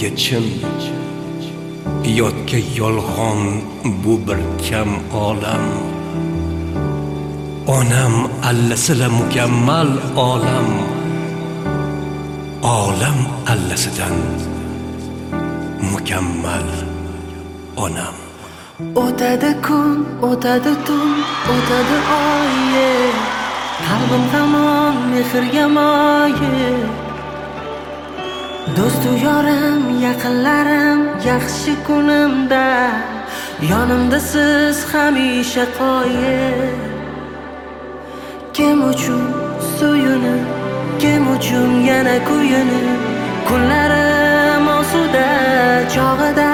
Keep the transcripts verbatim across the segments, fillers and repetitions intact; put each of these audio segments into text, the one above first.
menga chin yotga yolg'on bu bir kam olam. Onam allasila mukammal olam, olam allasidan mukammal onam. O'tadi kun, o'tadi tun, o'tadi oy, qalbim hamon mehrga moyil. Do'stu yorim, yaqinlarim yaxshi kunimda, yonimda siz hamisha qoyil. Kim uchun suyunib, kim uchun yana kuyunib, kunlarim osuda chog'ida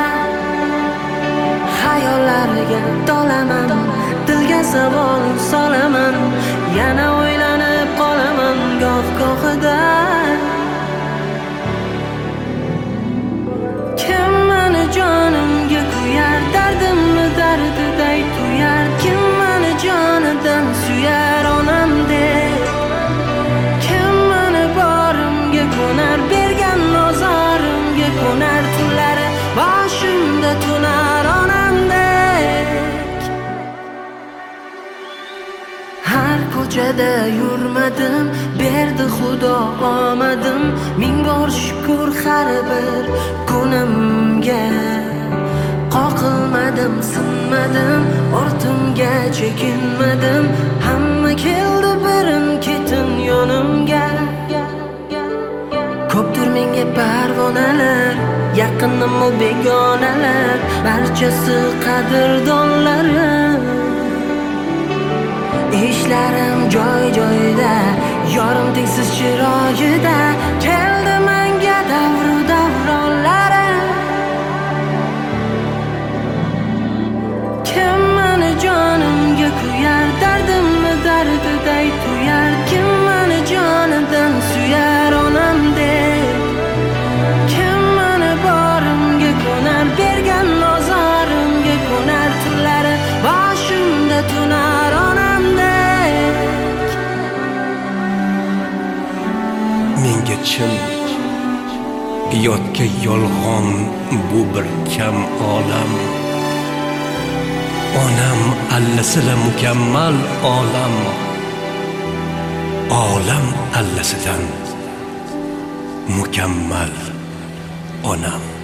xayollarga dolaman, dilga savol solaman, yana o'ylanib qolaman goh-gohida. Kim meni jonimga kuyar, dardimni dardiday tuyar, kim meni jonidan suyar onamdek. Kim meni borimga ko'nar, bergan nozorimga ko'nar, tunlari boshimda tunar onamdek. Har ko'chada yurmadim, berdi Xudo omadim, ming bor shukr har bir kunimga. Qoqilmadim, sinmadim, ortimga chekinmadim, hamma keldi birin ketin yonimga. Ko'pdir menga parvonalar, yaqinnim u begonalar, barchasi qadrdonlarim. Ishlarim joy-joyida, yorim tengsiz chiroyida, keldi menga davru davronlarim. Kim meni jonimga kuyar, dardimni dardiday tuyar, kim meni jonidan suyar onamdek. Kim meni borimga ko'nar, bergan nozorimga ko'nar, tunlari boshimda tunar onamdek. Menga chin yotga yolg'on bu bir kam olam. Onam allasila mukammal olam, olam allasidan mukammal onam.